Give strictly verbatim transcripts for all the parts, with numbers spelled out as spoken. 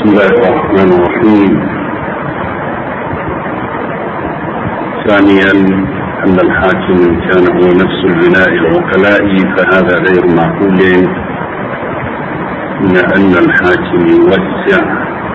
بسم الله الرحمن الرحيم. ثانيا أن الحاكم كان هو نفس البناء العقلائي فهذا غير معقول، من أن الحاكم يوسع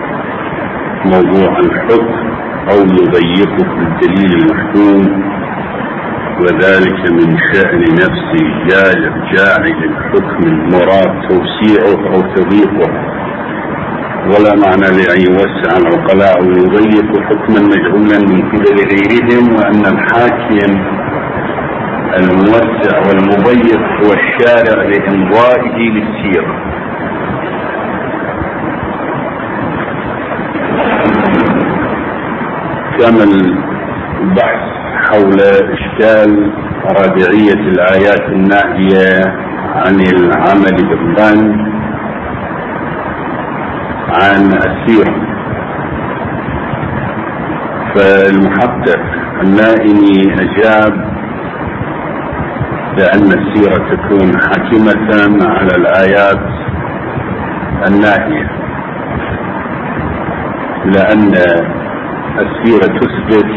موضوع الحكم أو يضيقه في الدليل المحكوم، وذلك من شأن نفس جاعل الحكم المراد توسيعه أو تضييقه، ولا معنى لأن يوسع العقلاء ويضيق حكما مجهولا من قبل غيرهم، وأن الحاكم الموسع والمضيق هو الشارع لإمضائه للسيرة. كمل البحث حول إشكال رادعية الآيات الناهية عن العمل بالظن عن السيرة. فالمحقق النائمي أجاب بأن السيرة تكون حاكمة على الآيات الناهية، لأن السيرة تثبت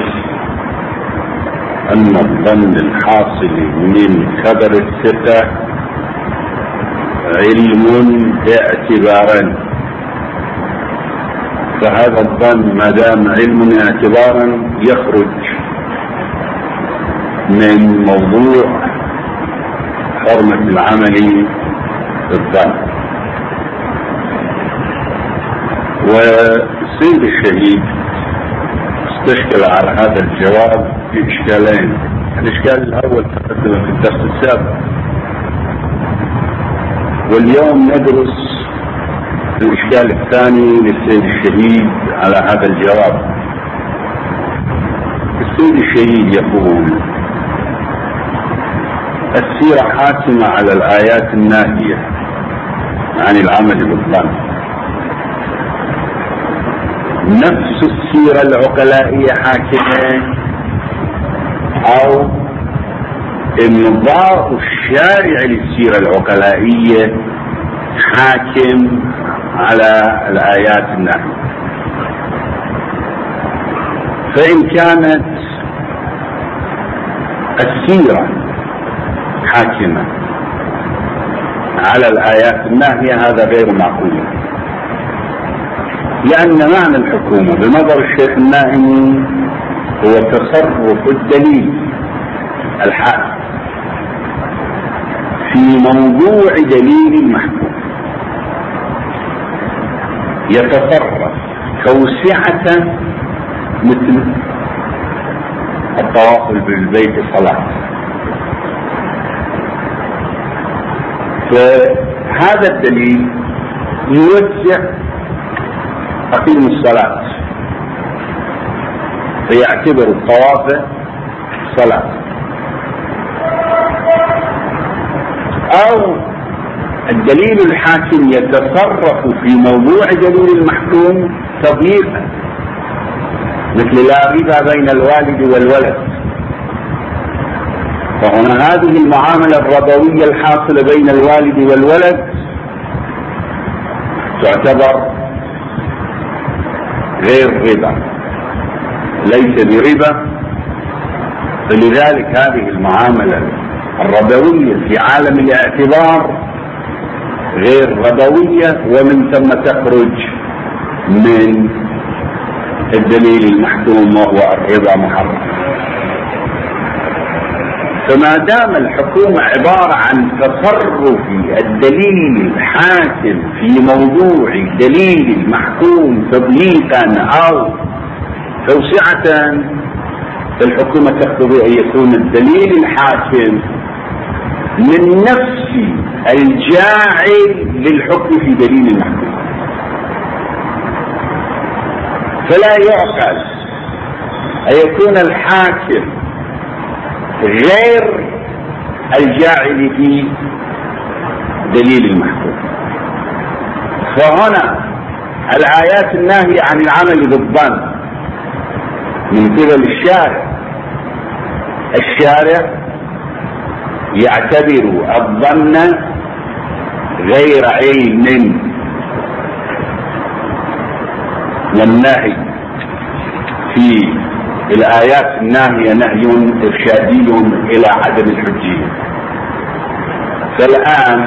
أن الظن الحاصل من خبر الثقة علم اعتبارا، فهذا الظن ما دام علم اعتبارا يخرج من موضوع حرمة العمل بالظن. والسيد الشهيد استشكل على هذا الجواب بإشكالين. الإشكال الأول تقدم في الدرس السابق، واليوم ندرس الإشكال الثاني للسيد الشهيد على هذا الجواب. السيد الشهيد يقول: السيرة حاكمة على الآيات الناهية عن العمل بالظن. نفس السيرة العقلائية حاكمة، أو إمضاء الشارع للسيرة العقلائية حاكم على الآيات الناهية؟ فإن كانت السيرة حاكمة على الآيات الناهية هذا غير معقول، لأن معنى الحكومة بنظر الشيخ النائمي هو تصرف الدليل الحاكم في موضوع دليل المحكوم، يتصرف توسعة مثل الطواف بالبيت صلاة. فهذا الدليل يوسع أقيم الصلاة، فيعتبر الطواف صلاة، أو الدليل الحاكم يتصرف في موضوع دليل المحكوم تضييقا، مثل لا ربا بين الوالد والولد. فهنا هذه المعاملة الربوية الحاصلة بين الوالد والولد تعتبر غير ربا، ليس بربا، فلذلك هذه المعاملة الربوية في عالم الاعتبار غير ربوية، ومن ثم تخرج من الدليل المحكوم وهو الربا محرم. فما دام الحكومة عبارة عن تصرف الدليل الحاكم في موضوع دليل المحكوم تضييقا أو توسعة، فالحكومة تقتضي أن يكون الدليل الحاكم من نفس الجاعل للحكم في دليل المحكوم. فلا يعقل أن يكون الحاكم غير الجاعل في دليل المحكوم. فهنا الآيات الناهية عن العمل بالظن من قبل الشارع، الشارع يعتبر الظن غير علم والنهي في الآيات الناهية نهي إرشادي إلى عدم الحجية. فالآن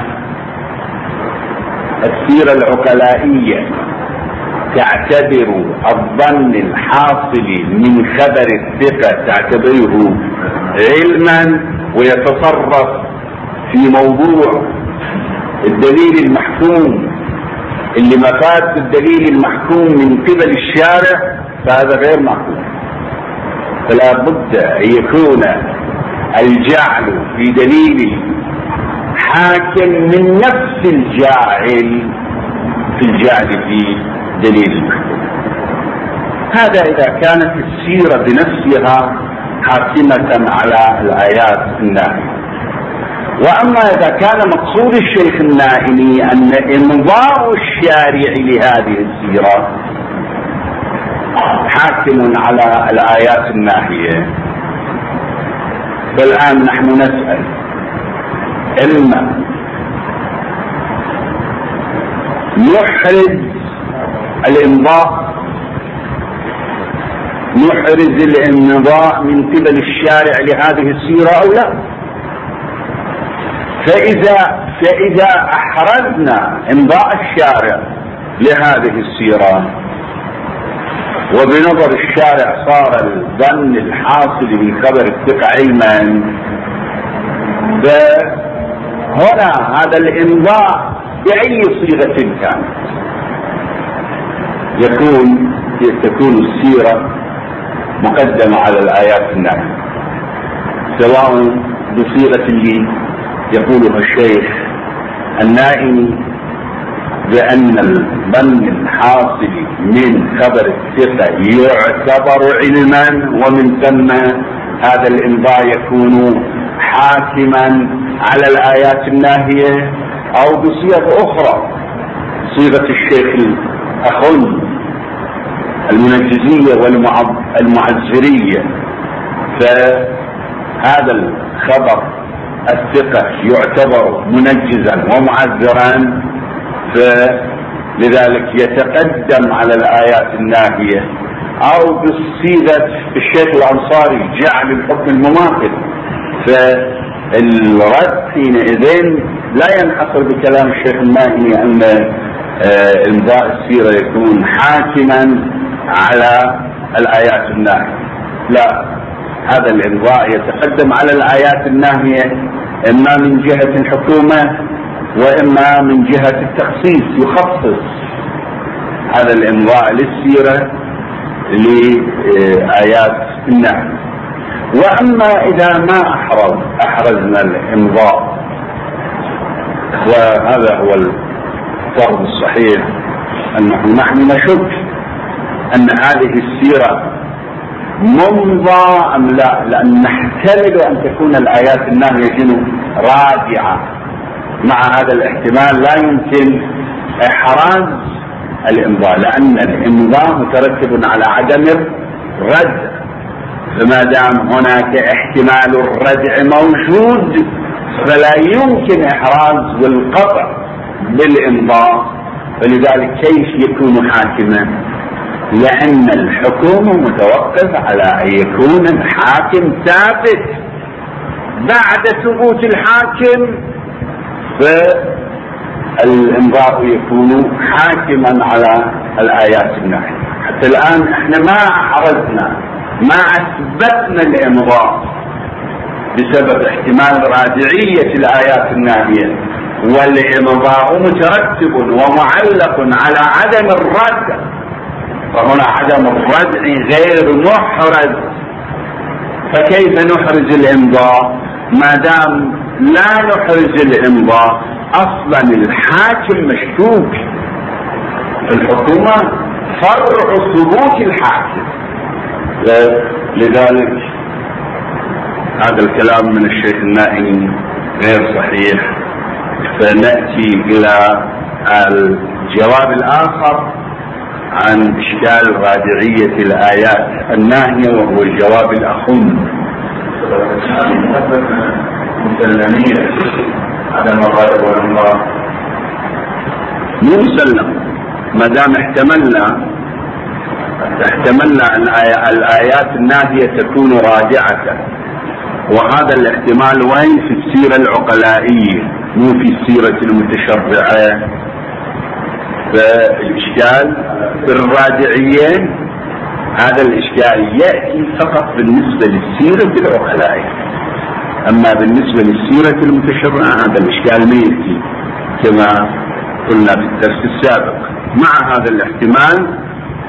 السيرة العقلائية تعتبر الظن الحاصل من خبر الثقة تعتبره علما، ويتصرف في موضوع الدليل المحكوم اللي مفاد الدليل المحكوم من قبل الشارع، فهذا غير معقول. فلا بد أن يكون الجعل في دليل حاكم من نفس الجاعل في الجعل في دليل المحكوم. هذا إذا كانت السيرة بنفسها حاكمة على الآيات الناهية. وأما إذا كان مقصود الشيخ النائمي أن إمضاء الشارع لهذه السيرة حاكم على الآيات الناهية، فالآن نحن نسأل: إما نحرز الإمضاء نحرز الإمضاء من قبل الشارع لهذه السيرة أو لا؟ فإذا فإذا أحرزنا إمضاء الشارع لهذه السيرة، وبنظر الشارع صار الظن الحاصل من خبر الثقة علما، فهنا هذا الإمضاء بأي صيغة كانت يكون تكون السيرة مقدمة على الآيات الناهية، سواء بصيغة اللي يقولها الشيخ النائمي بأن الظن الحاصل من خبر الثقة يعتبر علما، ومن ثم هذا الإمضاء يكون حاكما على الآيات الناهية، أو بصيغة أخرى صيغة الشيخ الأخن المنجزية والمعزرية، فهذا الخبر الثقة يعتبر منجزا ومعذرا، فلذلك يتقدم على الآيات الناهية، أو بصيغة الشيخ الأنصاري جعل الحكم المماثل. فالرد حينئذ لا ينحصر بكلام الشيخ النائمي أن إمضاء السيرة يكون حاكما على الآيات الناهية، لا، هذا الإمضاء يتقدم على الآيات الناهية إما من جهة الحكومة وإما من جهة التخصيص، يخصص هذا الإمضاء للسيرة لآيات الناهية. وأما إذا ما أحرز أحرزنا الإمضاء، وهذا هو الفرض الصحيح أنه نحن نشك أن هذه السيرة ممضى أم لا، لأن نحتمل أن تكون الآيات الناهية شنو راجعة. مع هذا الاحتمال لا يمكن إحراز الإمضاء، لأن الإمضاء مترتب على عدم الردع، فما دام هناك احتمال الردع موجود فلا يمكن إحراز والقطع بالإمضاء. فلذلك كيف يكون حاكما؟ لأن الحكم متوقف على أن يكون الحاكم ثابت. بعد ثبوت الحاكم فالإمضاء يكون حاكما على الآيات الناهية. حتى الآن احنا ما أحرزنا، ما أثبتنا الإمضاء بسبب احتمال راجعية الآيات الناهية، والإمضاء مترتب ومعلق على عدم الردع، فهنا عدم الردع غير محرز. فكيف نحرز الإمضاء ما دام لا نحرز الإمضاء؟ أصلا الحاكم مشكوك، الحكومة فرع ثبوت الحاكم. لذلك هذا الكلام من الشيخ النائمي غير صحيح. فنأتي إلى الجواب الآخر عن إشكال راجعية الآيات الناهية، وهو الجواب الأخم. مسلمية عدم الغائب والإمضاء مو مسلم، ما دام احتملنا احتملنا أن الآيات الناهية تكون راجعة، وهذا الاحتمال وين؟ في السيرة العقلائية مو في السيرة المتشرعة. فالإشكال في الراجعية هذا الإشكال يأتي فقط بالنسبة للسيرة العقلائية، أما بالنسبة للسيرة المتشرعة هذا الإشكال ما يأتي كما قلنا في الدرس السابق. مع هذا الاحتمال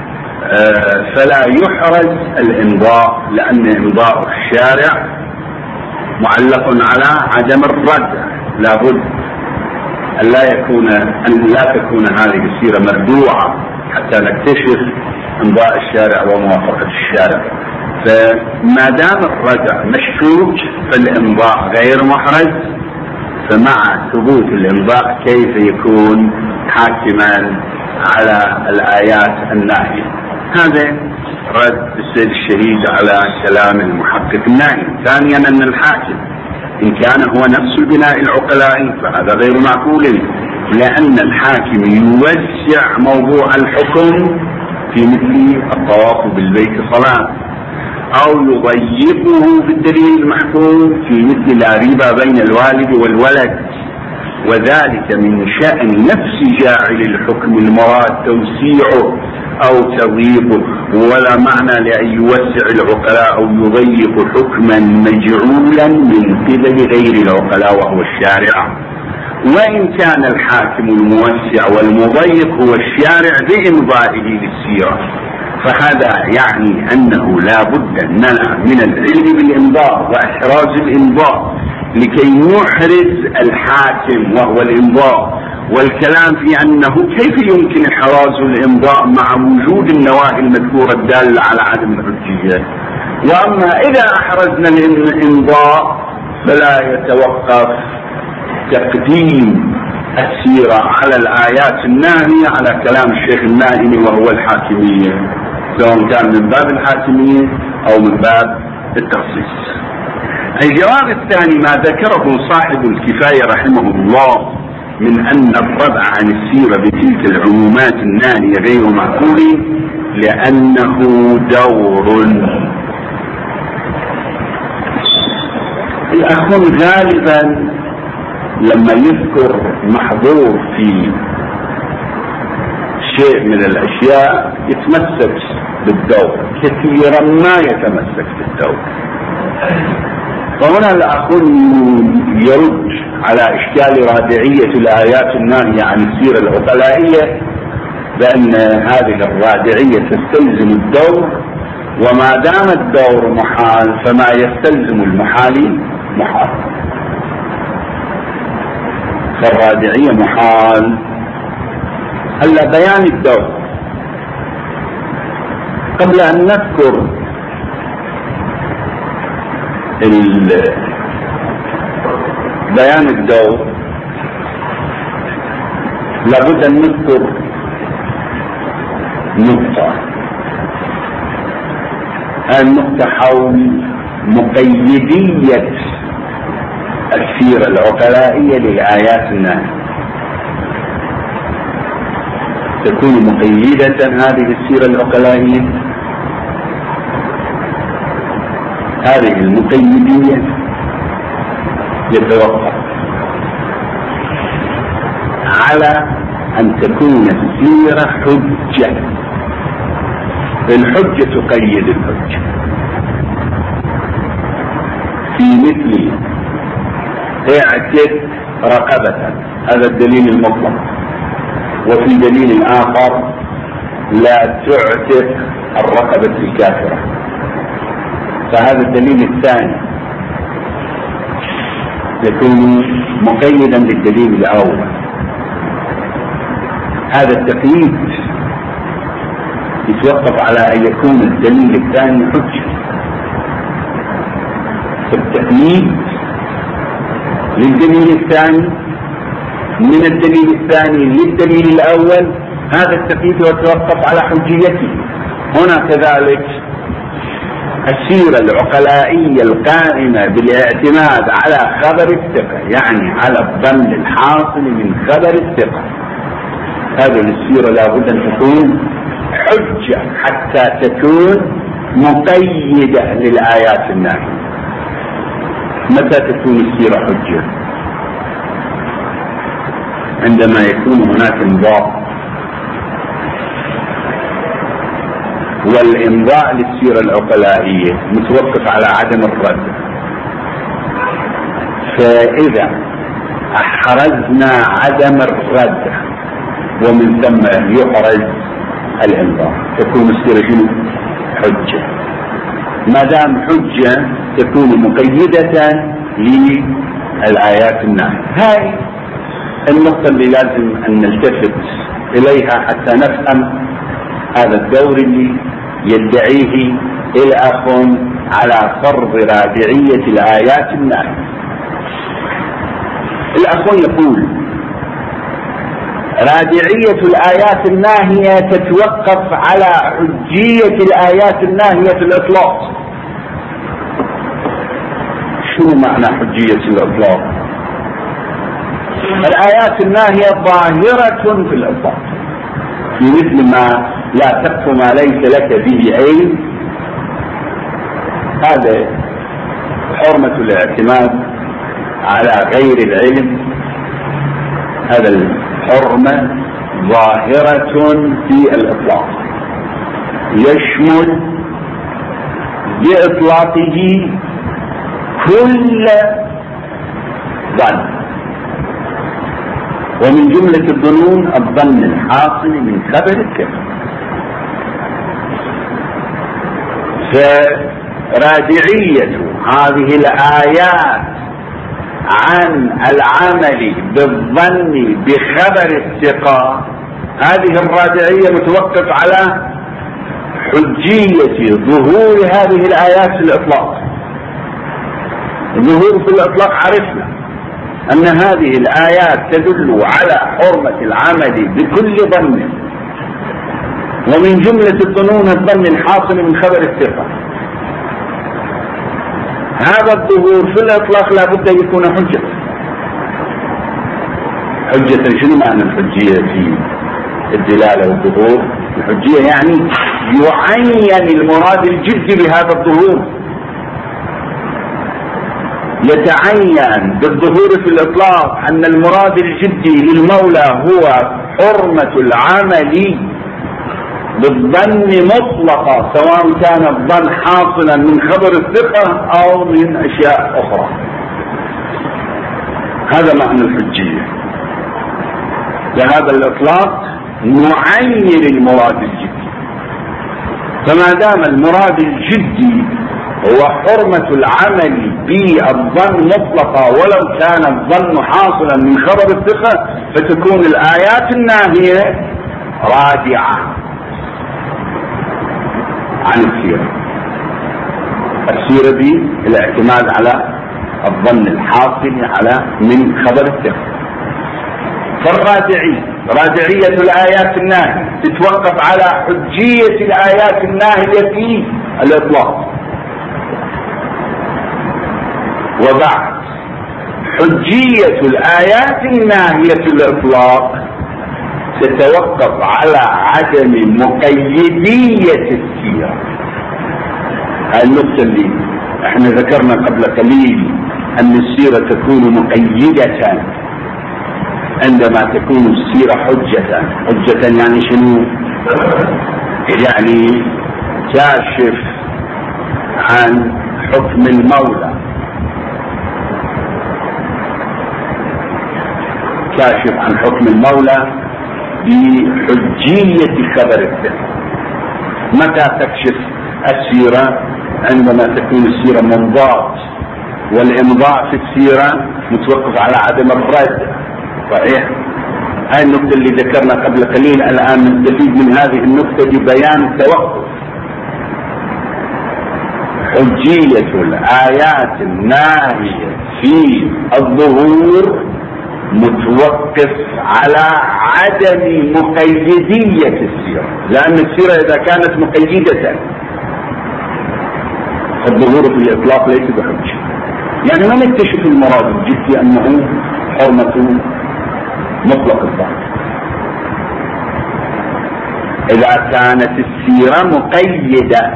فلا يحرز الإمضاء، لأن إمضاء الشارع معلق على عدم الرد. لابد أن لا يكون أن لا تكون هذه السيرة مردوعة حتى نكتشف إمضاء الشارع وموافقة الشارع. فما دام الرجع مشكوك فالإمضاء غير محرز، فمع ثبوت الإمضاء كيف يكون حاكما على الآيات الناهية؟ هذا رد السيد الشهيد على كلام المحقق الناهي. ثانيا أن الحاكم إن كان هو نفس البناء العقلائي فهذا غير معقول، لأن الحاكم يوسع موضوع الحكم في مثل الطواف بالبيت صلاة، أو يضيقه بالدليل المحكوم في مثل لا ريبة بين الوالد والولد، وذلك من شأن نفس جاعل الحكم المراد توسيعه أو تضييقه، ولا معنى لأن يوسع العقلاء أو يضيق حكما مجعولا من قبل غير العقلاء وهو الشارع. وإن كان الحاكم الموسع والمضيق هو الشارع بإمضائه للسيرة، فهذا يعني أنه لا بد لنا من العلم بالإمضاء وإحراز الإمضاء لكي نحرز الحاكم وهو الإمضاء، والكلام في أنه كيف يمكن إحراز الإمضاء مع وجود النواهي المذكورة الدالة على عدم الحجية. وأما إذا أحرزنا الإمضاء فلا يتوقف تقديم السيرة على الآيات الناهية على كلام الشيخ النائمي وهو الحاكمية، سواء كان من باب الحاكمية أو من باب التخصيص. الجواب الثاني ما ذكره صاحب الكفاية رحمه الله من أن الردع عن السيرة بتلك العمومات الناهية غير معقول، لأنه دور. الأخوان غالبا لما يذكر محظور في شيء من الأشياء يتمسك بالدور، كثيرا ما يتمسك بالدور. وهنا الأخوان يرد على إشكال رادعية الآيات الناهية عن السيرة العقلائية بأن هذه الرادعية تستلزم الدور، وما دام الدور محال فما يستلزم المحال محال، فالرادعية محال. هلا بيان الدور، قبل أن نذكر بيان الدور لابد أن نذكر نقطة، النقطة حول مقيدية السيرة العقلائية للآيات الناهية. تكون مقيدة هذه السيرة العقلائية، هذه المقيدية يتوقف على أن تكون السيرة حجة. الحجة تقيد الحجة في مثل اعتق رقبة، هذا الدليل المطلق، وفي دليل آخر لا تعتق الرقبة الكافرة، فهذا الدليل الثاني يكون مقيدا بالدليل الأول. هذا التقييد يتوقف على أن يكون الدليل الثاني حجة. فالتقييد للدليل الثاني من الدليل الثاني للدليل الأول، هذا التقييد يتوقف على حجيته. هنا كذلك السيرة العقلائية القائمة بالاعتماد على خبر الثقة، يعني على الظن الحاصل من خبر الثقة، هذه السيرة لابد أن تكون حجة حتى تكون مقيدة للآيات الناهية. متى تكون السيرة حجة؟ عندما يكون هناك انضاء، والإمضاء للسيرة العقلائية متوقف على عدم الرد. فإذا أحرزنا عدم الرد ومن ثم يحرز الإمضاء تكون السيرة شنو؟ حجة. ما دام حجة تكون مقيدة للآيات الناهية. هاي النقطة اللي لازم أن نلتفت إليها حتى نفهم هذا الدور اللي يدعيه الأخ على فرض رادعية الآيات الناهية. الأخ يقول رادعية الآيات الناهية تتوقف على حجية الآيات الناهية في الإطلاق. شو معنى حجية الإطلاق؟ الآيات الناهية ظاهرة في الإطلاق، في مثل ما لا تقف ما ليس لك به علم. هذا حرمة الاعتماد على غير العلم، هذا الحرمة ظاهرة في الإطلاق، يشمل بإطلاقه كل ظن، ومن جملة الظنون الظن الحاصل من خبر الكذب. فرادعية هذه الآيات عن العمل بالظن بخبر الثقة، هذه الرادعية متوقف على حجية ظهور هذه الآيات في الإطلاق. ظهور في الإطلاق عرفنا أن هذه الآيات تدل على حرمة العمل بكل ظن، ومن جملة الظنون الظن الحاصل من خبر الثقة. هذا الظهور في الإطلاق لا بد يكون حجة. حجة شنو معنى الحجية في الدلالة والظهور؟ الحجية يعني يعين المراد الجدي بهذا الظهور، يتعين بالظهور في الإطلاق أن المراد الجدي للمولى هو حرمة العمل بالظن مطلقة، سواء كان الظن حاصلا من خبر الثقة أو من أشياء أخرى. هذا معنى الحجية. بهذا الإطلاق نعين المراد الجدي. فما دام المراد الجدي هو حرمة العمل بالظن مطلقة ولو كان الظن حاصلا من خبر الثقة، فتكون الآيات الناهية رادعة عن السيرة. السيرة دي الاعتماد على الظن الحاصل على من خبر الثقة. فالرادعي رادعية الآيات الناهية تتوقف على حجية الآيات الناهية في الإطلاق. وبعد حجية الآيات الناهية في الإطلاق تتوقف على عدم مقيدية السيرة. هاي النقطة اللي احنا ذكرنا قبل قليل، أن السيرة تكون مقيدة عندما تكون السيرة حجة. حجة يعني شنو؟ يعني كاشف عن حكم المولى، كاشف عن حكم المولى بحجية خبر الثقة. متى تكشف السيرة؟ عندما تكون السيرة منضاط، والإمضاء في السيرة متوقف على عدم الرد. صحيح؟ هاي النقطة اللي ذكرنا قبل قليل، الآن نستفيد من هذه النقطة ببيان التوقف. حجية الآيات الناهية في الظهور متوقف على عدم مقيدية السيرة، لأن السيرة إذا كانت مقيدة الظهور في الإطلاق ليس بحجة. يعني ما نكتشف المراد الجدي أنه حرمة مطلق الظهر. إذا كانت السيرة مقيدة.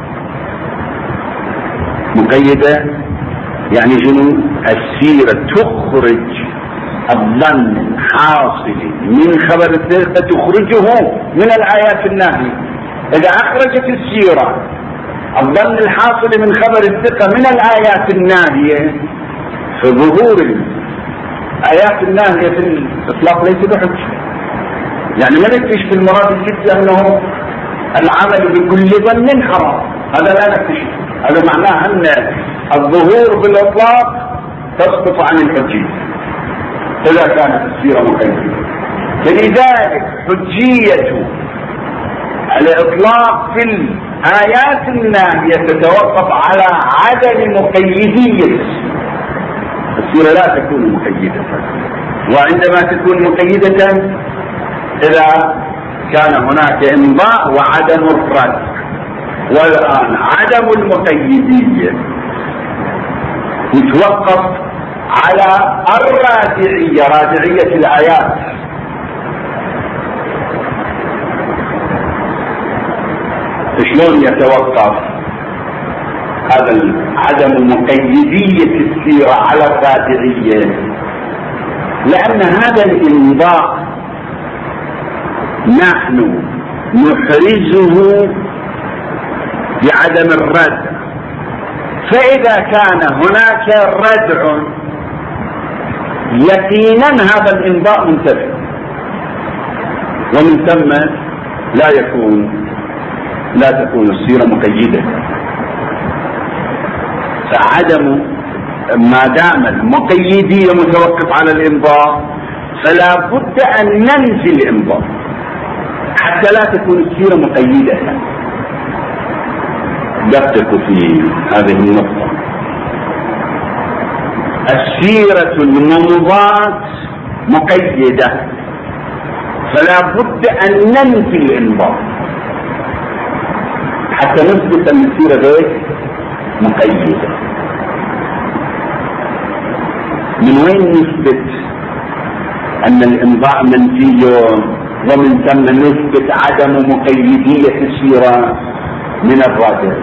مقيدة يعني شنو؟ السيرة تخرج الظن الحاصل من خبر الثقة، تخرجه من الآيات الناهية. إذا أخرجت السيرة الظن الحاصل من خبر الثقة من الآيات الناهية، فظهور الآيات الناهية في الإطلاق ليس بحجة. يعني ما نكتشف المراد الجد أنه العمل بكل ظن حرام، هذا لا نكتشف. هذا معناه أن الظهور بالإطلاق تسقط عن الحجية إذا كانت السيرة مقيدة. فلذلك حجية الإطلاق في الآيات الناهية تتوقف على عدم مقيدية السيرة. لا تكون مقيدة، وعندما تكون مقيدة إذا كان هناك إمضاء وعدم الرد. والآن عدم المقيدية يتوقف على الراجعية، راجعية الآيات. شلون يتوقف هذا عدم مقيدية السيرة على الراجعية؟ لأن هذا الإمضاء نحن نحرزه بعدم الردع، فإذا كان هناك ردع يقينا هذا الإمضاء منتفي، ومن ثم لا يكون لا تكون السيرة مقيدة. فعدم ما دام المقيدية متوقف على الإمضاء فلا بد أن ننفي الإمضاء حتى لا تكون السيرة مقيدة. دققوا في هذه النقطة. السيرة الممضاة مقيدة، فلا بد أن ننفي الإمضاء حتى نثبت أن السيرة غير مقيدة. من وين نثبت أن الإمضاء منفي ومن ثم نثبت عدم مقيدية السيرة؟ من الراجع.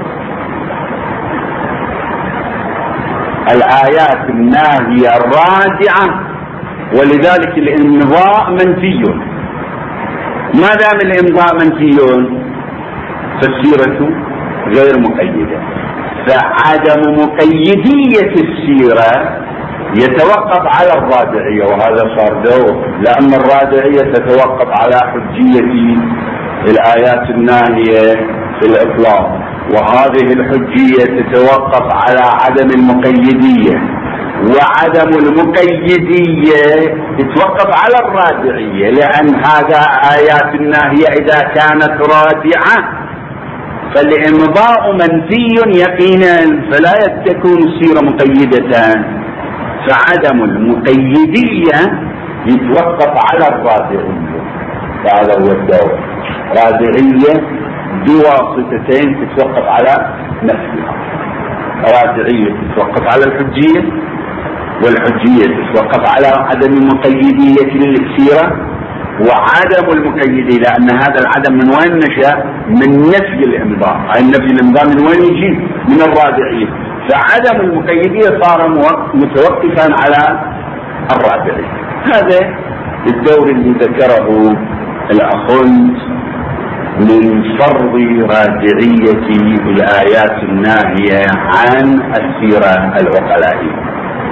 الآيات الناهية راجعة، ولذلك الإمضاء منفي. ما دام الإمضاء منفي فالسيرة غير مقيدة. فعدم مقيدية السيرة يتوقف على الراجعية، وهذا صار دور، لأن الراجعية تتوقف على حجية الآيات الناهية في الإطلاق، وهذه الحجية تتوقف على عدم المقيدية، وعدم المقيدية تتوقف على الراجعية، لأن هذا آيات الناهية إذا كانت راجعة فالإمضاء منفي يقينا، فلا تكون السيرة مقيدة. فعدم المقيدية يتوقف على الراجعية، هذا هو الدور. راجعية بواسطتين تتوقف على نفسها. راجعية تتوقف على الحجية، والحجية تتوقف على عدم المقيدية للسيرة، وعدم المقيدية لأن هذا العدم من وين نشأ؟ من نفي الإمضاء. هاي نفي الإمضاء من وين يجي؟ من الراجعية. فعدم المقيدية صار متوقفا على الراجعية. هذا الدور اللي ذكره الأخوند من فرض راجعية الآيات الناهية عن السيرة العقلائية.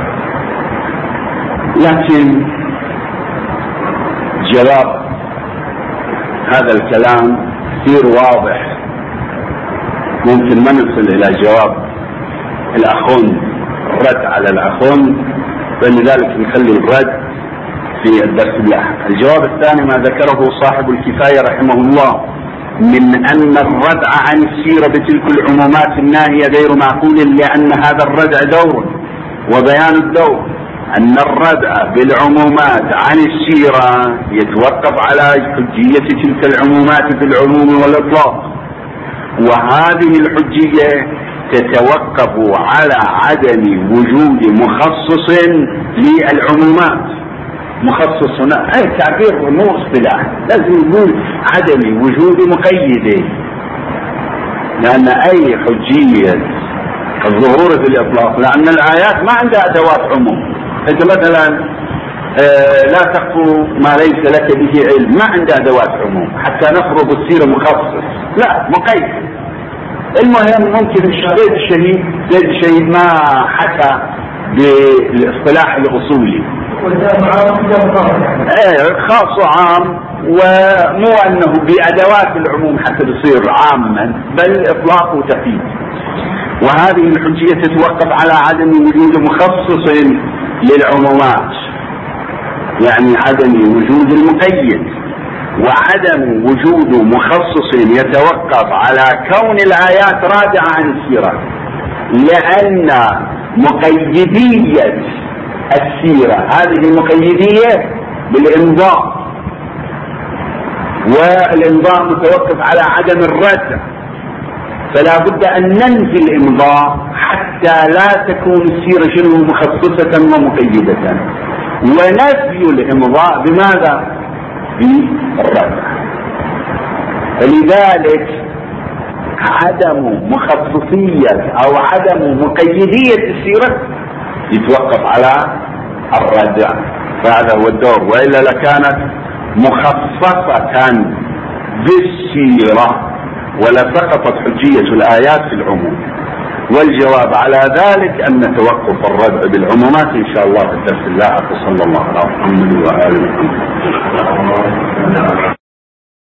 لكن جواب هذا الكلام كثير واضح، ممكن ما نصل إلى جواب الأخوند، الرد على الأخوند، فلذلك نخلي الرد في الدرس اللاحق. الجواب الثاني ما ذكره صاحب الكفاية رحمه الله من أن الردع عن السيرة بتلك العمومات الناهية غير معقول، لأن هذا الردع دور، وبيان الدور أن الردع بالعمومات عن السيرة يتوقف على حجية تلك العمومات بالعموم والإطلاق، وهذه الحجية تتوقف على عدم وجود مخصص للعمومات. مخصص هنا أي تعبير مو اصطلاح، لازم يقول عدمي وجودي مقيدة، لأن أي حجية الظهور في الإطلاق، لأن الآيات ما عندها أدوات عموم. أنت مثلا آه لا تقف ما ليس لك به علم، ما عندها أدوات عموم حتى نفرض تصير مخصص، لا مقيد. المهم ممكن زيد الشهيد زيد الشهيد ما حكى بالاصطلاح الأصولي، ايه خاص وعام، ومو أنه بأدوات العموم حتى يصير عاما، بل إطلاق وتقييد. وهذه الحجية تتوقف على عدم وجود مخصص للعمومات، يعني عدم وجود المقيد، وعدم وجود مخصص يتوقف على كون الآيات رادعة عن السيرة، لأن مقيدية السيرة هذه المقيدية بالإنذار، والإنذار متوقف على عدم الردع، فلا بد أن ننفي الإنذار حتى لا تكون السيرة شنو مخصصة ومقيدة، ونفي الإنذار بماذا؟ بالردع. فلذلك عدم مخصصية أو عدم مقيدية السيرة يتوقف على الردع، فهذا هو الدور، وإلا لكانت مخصصة بالسيرة ولسقطت حجية الآيات في العموم. والجواب على ذلك أن توقف الردع بالعمومات إن شاء الله في الدرس اللاحق. صلى الله على محمد وآله محمد.